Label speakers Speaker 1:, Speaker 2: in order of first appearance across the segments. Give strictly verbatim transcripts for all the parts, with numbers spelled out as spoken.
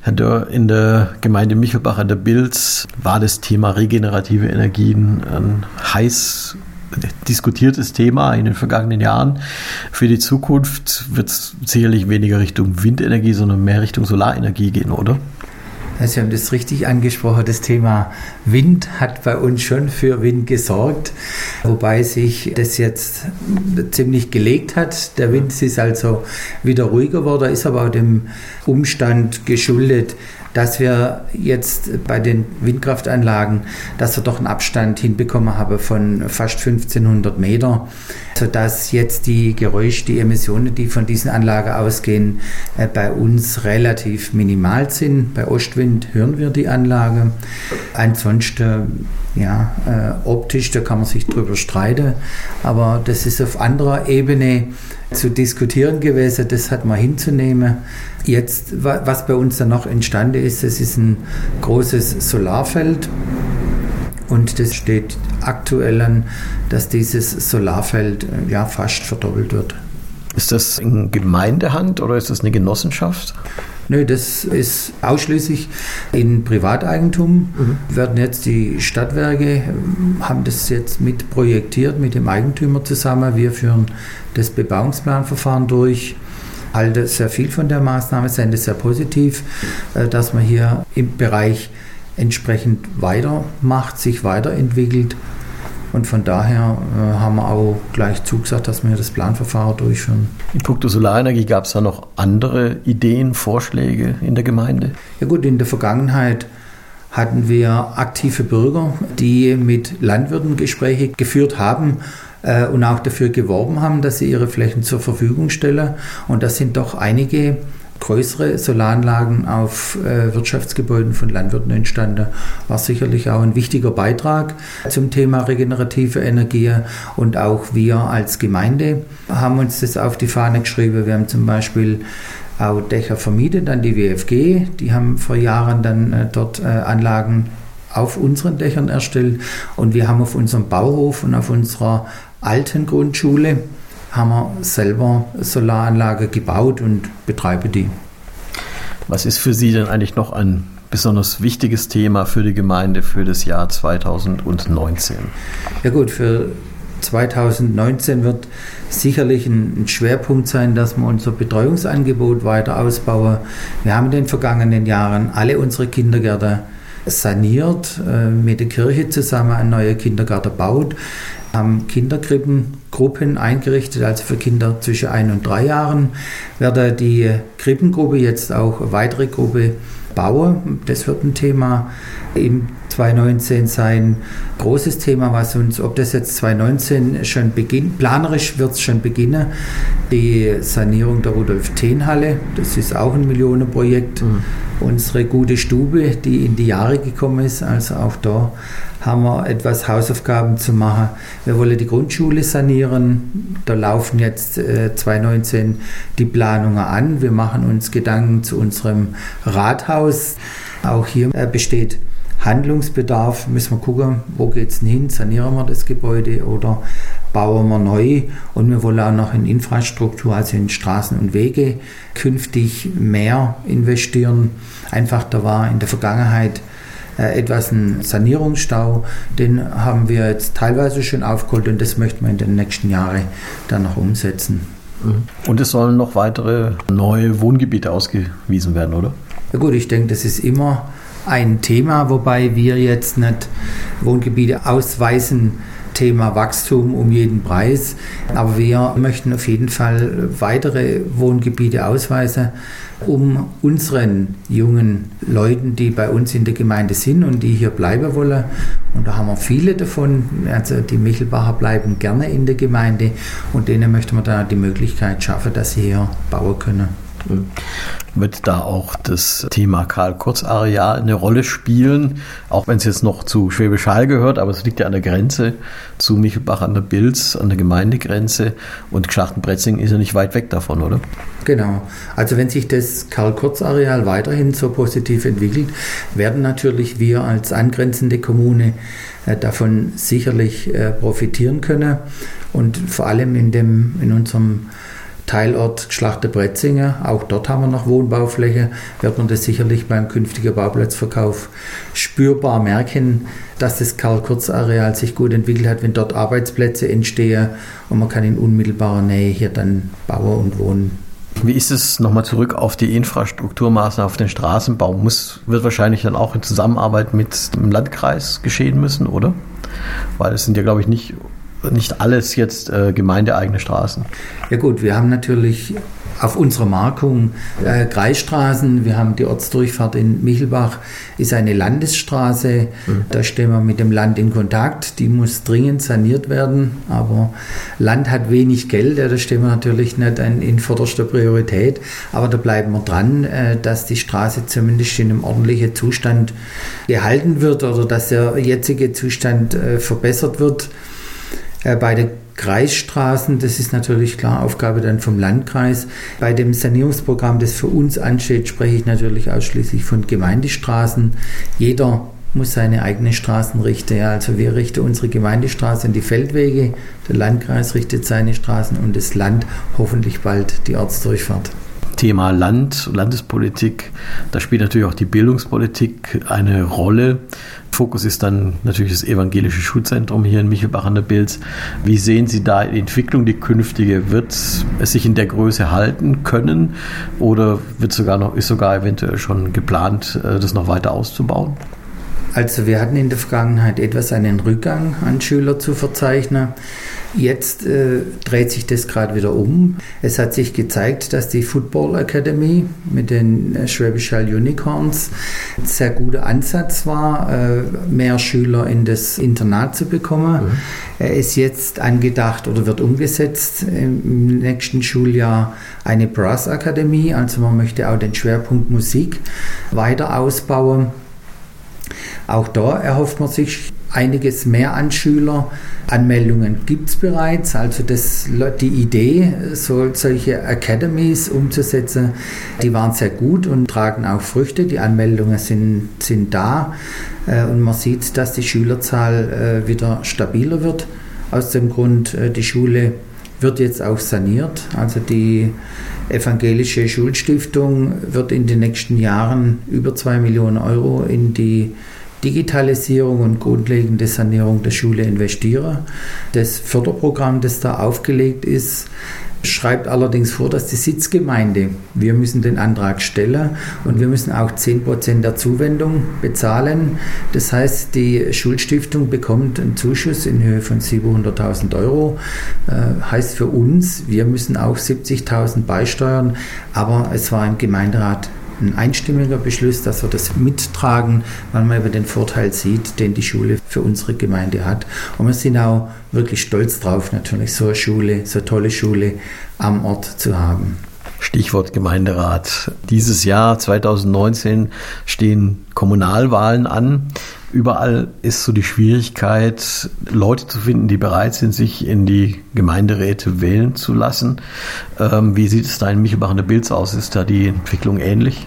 Speaker 1: Herr Dörr, in der Gemeinde Michelbach an der Bilz war das Thema regenerative Energien ein heiß diskutiertes Thema in den vergangenen Jahren. Für die Zukunft wird es sicherlich weniger Richtung Windenergie, sondern mehr Richtung Solarenergie gehen, oder?
Speaker 2: Sie haben das richtig angesprochen. Das Thema Wind hat bei uns schon für Wind gesorgt, wobei sich das jetzt ziemlich gelegt hat. Der Wind ist also wieder ruhiger geworden, ist aber auch dem Umstand geschuldet, dass wir jetzt bei den Windkraftanlagen, dass wir doch einen Abstand hinbekommen haben von fast fünfzehnhundert Meter, sodass jetzt die Geräusche, die Emissionen, die von diesen Anlagen ausgehen, bei uns relativ minimal sind. Bei Ostwind hören wir die Anlage. Ansonsten, ja, äh, optisch, da kann man sich drüber streiten, aber das ist auf anderer Ebene zu diskutieren gewesen, das hat man hinzunehmen. Jetzt, was bei uns dann noch entstanden ist, das ist ein großes Solarfeld und das steht aktuell an, dass dieses Solarfeld ja fast verdoppelt wird.
Speaker 1: Ist das in Gemeindehand oder ist das eine Genossenschaft?
Speaker 2: Nö, das ist ausschließlich in Privateigentum. Mhm. Werden jetzt die Stadtwerke, haben das jetzt mit projektiert mit dem Eigentümer zusammen. Wir führen das Bebauungsplanverfahren durch. Halte sehr viel von der Maßnahme, sende sehr positiv, dass man hier im Bereich entsprechend weitermacht, sich weiterentwickelt. Und von daher äh, haben wir auch gleich zugesagt, dass wir das Planverfahren durchführen.
Speaker 1: In puncto Solarenergie gab es da noch andere Ideen, Vorschläge in der Gemeinde?
Speaker 2: Ja gut, in der Vergangenheit hatten wir aktive Bürger, die mit Landwirten Gespräche geführt haben äh, und auch dafür geworben haben, dass sie ihre Flächen zur Verfügung stellen. Und das sind doch einige größere Solaranlagen auf äh, Wirtschaftsgebäuden von Landwirten entstanden. War sicherlich auch ein wichtiger Beitrag zum Thema regenerative Energie. Und auch wir als Gemeinde haben uns das auf die Fahne geschrieben. Wir haben zum Beispiel auch Dächer vermietet an die W F G. Die haben vor Jahren dann äh, dort äh, Anlagen auf unseren Dächern erstellt. Und wir haben auf unserem Bauhof und auf unserer alten Grundschule haben wir selber Solaranlage gebaut und betreiben die.
Speaker 1: Was ist für Sie denn eigentlich noch ein besonders wichtiges Thema für die Gemeinde für das Jahr zweitausendneunzehn? Ja
Speaker 2: gut, für zweitausendneunzehn wird sicherlich ein Schwerpunkt sein, dass wir unser Betreuungsangebot weiter ausbauen. Wir haben in den vergangenen Jahren alle unsere Kindergärten saniert, mit der Kirche zusammen einen neuen Kindergarten gebaut, haben Kinderkrippengruppen eingerichtet, also für Kinder zwischen ein und drei Jahren. Werde die Krippengruppe jetzt auch eine weitere Gruppe bauen. Das wird ein Thema im zweitausendneunzehn sein. Großes Thema, was uns, ob das jetzt zweitausendneunzehn schon beginnt, planerisch wird es schon beginnen, die Sanierung der Rudolf-Thehn-Halle. Das ist auch ein Millionenprojekt. Mhm. Unsere gute Stube, die in die Jahre gekommen ist, also auch da haben wir etwas Hausaufgaben zu machen. Wir wollen die Grundschule sanieren. Da laufen jetzt äh, zweitausendneunzehn die Planungen an. Wir machen uns Gedanken zu unserem Rathaus. Auch hier äh, besteht Handlungsbedarf. Müssen wir gucken, wo geht es denn hin? Sanieren wir das Gebäude oder bauen wir neu? Und wir wollen auch noch in Infrastruktur, also in Straßen und Wege, künftig mehr investieren. Einfach, da war in der Vergangenheit etwas ein Sanierungsstau, den haben wir jetzt teilweise schon aufgeholt und das möchten wir in den nächsten Jahren dann noch umsetzen.
Speaker 1: Und es sollen noch weitere neue Wohngebiete ausgewiesen werden, oder?
Speaker 2: Ja gut, ich denke, das ist immer ein Thema, wobei wir jetzt nicht Wohngebiete ausweisen, Thema Wachstum um jeden Preis, aber wir möchten auf jeden Fall weitere Wohngebiete ausweisen, um unseren jungen Leuten, die bei uns in der Gemeinde sind und die hier bleiben wollen, und da haben wir viele davon, also die Michelbacher bleiben gerne in der Gemeinde und denen möchten wir dann die Möglichkeit schaffen, dass sie hier bauen können.
Speaker 1: Wird da auch das Thema Karl-Kurz-Areal eine Rolle spielen, auch wenn es jetzt noch zu Schwäbisch Hall gehört, aber es liegt ja an der Grenze zu Michelbach an der Bilz, an der Gemeindegrenze, und Gschlachten-Pretzing ist ja nicht weit weg davon, oder?
Speaker 2: Genau. Also wenn sich das Karl-Kurz-Areal weiterhin so positiv entwickelt, werden natürlich wir als angrenzende Kommune äh, davon sicherlich äh, profitieren können und vor allem in, dem, in unserem Teilort Schlachter-Bretzinge. Auch dort haben wir noch Wohnbaufläche. Wird man das sicherlich beim künftigen Bauplatzverkauf spürbar merken, dass das Karl-Kurz-Areal sich gut entwickelt hat, wenn dort Arbeitsplätze entstehen und man kann in unmittelbarer Nähe hier dann bauen und wohnen.
Speaker 1: Wie ist es, nochmal zurück auf die Infrastrukturmaßnahmen, auf den Straßenbau? Muss, wird wahrscheinlich dann auch in Zusammenarbeit mit dem Landkreis geschehen müssen, oder? Weil es sind ja, glaube ich, nicht, nicht alles jetzt äh, gemeindeeigene Straßen.
Speaker 2: Ja gut, wir haben natürlich auf unserer Markung äh, Kreisstraßen. Wir haben die Ortsdurchfahrt in Michelbach, ist eine Landesstraße. Mhm. Da stehen wir mit dem Land in Kontakt. Die muss dringend saniert werden. Aber Land hat wenig Geld. Ja, da stehen wir natürlich nicht in, in vorderster Priorität. Aber da bleiben wir dran, äh, dass die Straße zumindest in einem ordentlichen Zustand gehalten wird oder dass der jetzige Zustand äh, verbessert wird. Äh, bei der Kreisstraßen, das ist natürlich klar Aufgabe dann vom Landkreis. Bei dem Sanierungsprogramm, das für uns ansteht, spreche ich natürlich ausschließlich von Gemeindestraßen. Jeder muss seine eigenen Straßen richten. Ja, also wir richten unsere Gemeindestraße und die Feldwege, der Landkreis richtet seine Straßen und das Land hoffentlich bald die Ortsdurchfahrt.
Speaker 1: Thema Land, Landespolitik, da spielt natürlich auch die Bildungspolitik eine Rolle. Fokus ist dann natürlich das evangelische Schulzentrum hier in Michelbach an der Bilz. Wie sehen Sie da die Entwicklung, die künftige? Wird es sich in der Größe halten können oder wird sogar noch, ist sogar eventuell schon geplant, das noch weiter auszubauen?
Speaker 2: Also wir hatten in der Vergangenheit etwas einen Rückgang an Schüler zu verzeichnen. Jetzt äh, dreht sich das gerade wieder um. Es hat sich gezeigt, dass die Football Academy mit den äh, Schwäbisch Hall Unicorns ein sehr guter Ansatz war, äh, mehr Schüler in das Internat zu bekommen. Mhm. Er ist jetzt angedacht oder wird umgesetzt im nächsten Schuljahr eine Brass Akademie. Also man möchte auch den Schwerpunkt Musik weiter ausbauen. Auch da erhofft man sich einiges mehr an Schüler. Anmeldungen gibt es bereits. Also das, die Idee, so, solche Academies umzusetzen, die waren sehr gut und tragen auch Früchte. Die Anmeldungen sind, sind da und man sieht, dass die Schülerzahl wieder stabiler wird. Aus dem Grund, die Schule wird jetzt auch saniert. Also die Evangelische Schulstiftung wird in den nächsten Jahren über zwei Millionen Euro in die Digitalisierung und grundlegende Sanierung der Schule investieren. Das Förderprogramm, das da aufgelegt ist, schreibt allerdings vor, dass die Sitzgemeinde, wir müssen den Antrag stellen und wir müssen auch zehn Prozent der Zuwendung bezahlen. Das heißt, die Schulstiftung bekommt einen Zuschuss in Höhe von siebenhunderttausend Euro. Äh, heißt für uns, wir müssen auch siebzigtausend beisteuern, aber es war im Gemeinderat ein einstimmiger Beschluss, dass wir das mittragen, weil man eben den Vorteil sieht, den die Schule für unsere Gemeinde hat. Und wir sind auch wirklich stolz drauf, natürlich so eine Schule, so eine tolle Schule am Ort zu haben.
Speaker 1: Stichwort Gemeinderat. Dieses Jahr zwanzig neunzehn stehen Kommunalwahlen an. Überall ist so die Schwierigkeit, Leute zu finden, die bereit sind, sich in die Gemeinderäte wählen zu lassen. Ähm, wie sieht es da in Michelbach an der Bilz aus? Ist da die Entwicklung ähnlich?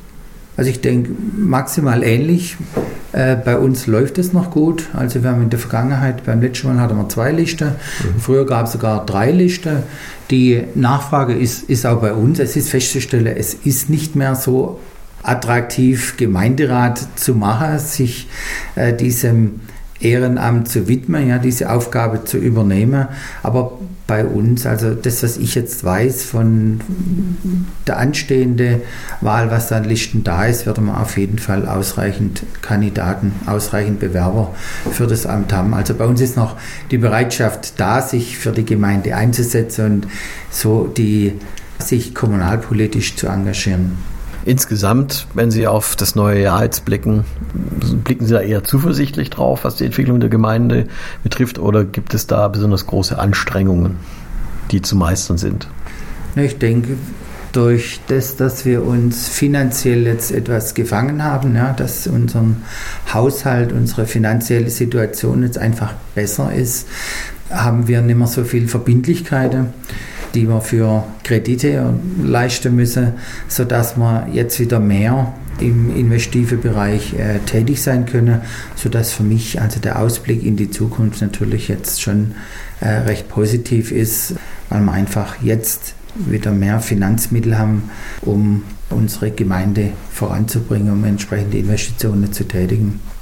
Speaker 2: Also ich denke, maximal ähnlich. Äh, bei uns läuft es noch gut. Also wir haben in der Vergangenheit, beim letzten Mal hatten wir zwei Listen. Mhm. Früher gab es sogar drei Listen. Die Nachfrage ist, ist auch bei uns. Es ist festzustellen, es ist nicht mehr so attraktiv, Gemeinderat zu machen, sich äh, diesem Ehrenamt zu widmen, ja, diese Aufgabe zu übernehmen. Aber bei uns, also das, was ich jetzt weiß von der anstehenden Wahl, was da an Listen da ist, werden wir auf jeden Fall ausreichend Kandidaten, ausreichend Bewerber für das Amt haben. Also bei uns ist noch die Bereitschaft da, sich für die Gemeinde einzusetzen und so die, sich kommunalpolitisch zu engagieren.
Speaker 1: Insgesamt, wenn Sie auf das neue Jahr jetzt blicken, blicken Sie da eher zuversichtlich drauf, was die Entwicklung der Gemeinde betrifft, oder gibt es da besonders große Anstrengungen, die zu meistern sind?
Speaker 2: Ich denke, durch das, dass wir uns finanziell jetzt etwas gefangen haben, ja, dass unser Haushalt, unsere finanzielle Situation jetzt einfach besser ist, haben wir nicht mehr so viel Verbindlichkeiten, die wir für Kredite leisten müssen, sodass wir jetzt wieder mehr im investiven Bereich äh, tätig sein können, sodass für mich also der Ausblick in die Zukunft natürlich jetzt schon äh, recht positiv ist, weil wir einfach jetzt wieder mehr Finanzmittel haben, um unsere Gemeinde voranzubringen, um entsprechende Investitionen zu tätigen.